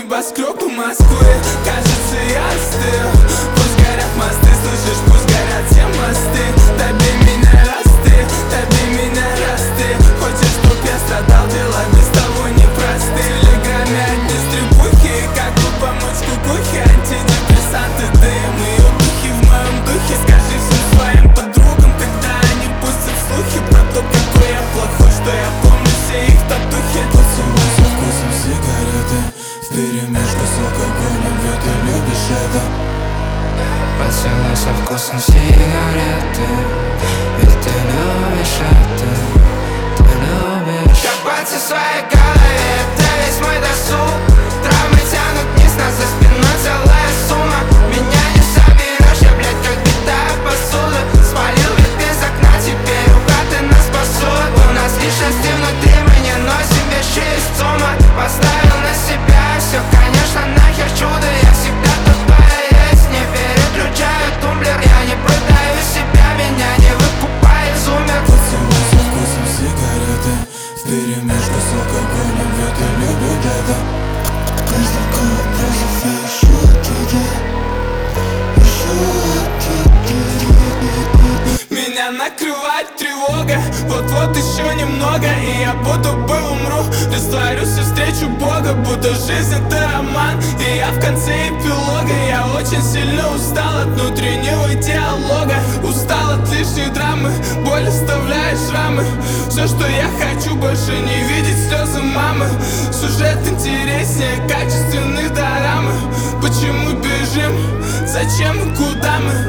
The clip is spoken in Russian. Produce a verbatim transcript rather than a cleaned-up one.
небоскребы Москвы. Кажется, я остыл. Пусть горят мосты, слышишь, пусть горят все мосты. Добей меня, раз ты, добей меня, раз ты хочешь, чтоб я страдал, дела без того непросты. В телеграме одни стрибухи, как бы помочь кукухе. Антидепрессанты, дым и духи в моем духе. Скажи всем своим подругам, когда они пустят слухи про то, какой я плохой, что я помню все их татухи. Поцелуй со вкусом сигареты, вперемешку с алкоголем, ведь ты любишь это. Поцелуй со вкусом сигареты, ведь ты любишь это. Ты любишь копаться в своей голове, это весь мой досуг. Травмы тянут вниз, нас за спиной целая сумма. Меня не соберешь, я, блядь, как битая посуда. Свалил вид из окна, теперь угады нас спасут. У нас личности внутри, мы не носим вещи из ЦУМа. Поставил на себя все, конечно, нахер чудо. Я всегда тупая есть, не переключаю тумблер. Я не продаю себя, меня не выкупай, изумер. Поцелуй со вкусом сигареты, вперемешку с алкоголем, ведь ты любишь это. Каждый год просто еще оттуда, еще оттуда. Меня накрывает тревога, вот-вот еще немного, и я будто бы умру. Растворюсь и встречу Бога, будто жизнь это роман, и я в конце эпилога. Я очень сильно устал от внутреннего диалога, устал от лишней драмы, боль оставляет шрамы. Все, что я хочу, больше не видеть слезы мамы. Сюжет интереснее качественных дорамы. Почему бежим? Зачем и куда мы?